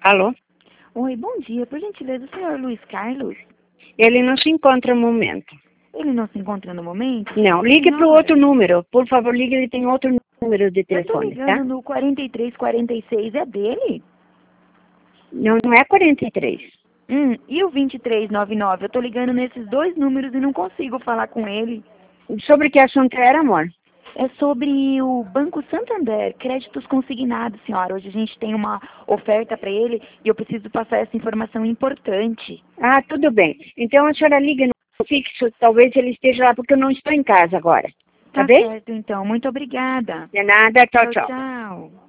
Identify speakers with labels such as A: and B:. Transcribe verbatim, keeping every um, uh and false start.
A: Alô?
B: Oi, bom dia. Por gentileza, o senhor Luiz Carlos?
A: Ele não se encontra no momento.
B: Ele não se encontra no momento?
A: Não, ligue para o
B: Senhora,
A: outro número. Por favor, ligue, ele tem outro número de
B: eu tô
A: telefone,
B: ligando
A: tá?
B: no quarenta e três quarenta e seis, é dele?
A: Não, não é quarenta e três.
B: Hum, e o vinte e três noventa e nove? Eu tô ligando nesses dois números e não consigo falar com ele.
A: Sobre que assunto era, amor?
B: É sobre o Banco Santander, créditos consignados, senhora. Hoje a gente tem uma oferta para ele e eu preciso passar essa informação importante.
A: Ah, tudo bem. Então a senhora liga no fixo, talvez ele esteja lá, porque eu não estou em casa agora. Tá
B: Tá
A: bem?
B: certo, então. Muito obrigada.
A: De nada, tchau,
B: Tchau,
A: tchau.
B: tchau.